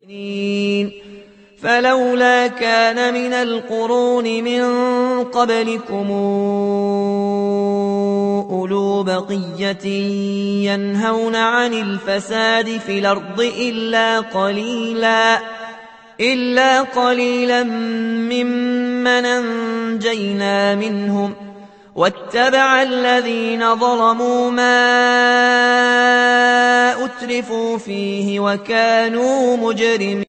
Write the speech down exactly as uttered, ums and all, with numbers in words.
فلولا كان من القرون من قبلكم أولو بقية ينهون عن الفساد في الأرض إلا قليلا إلا قليلا ممن أنجينا منهم واتبع الذين ظلموا ما أترفوا فيه وكانوا مجرمين.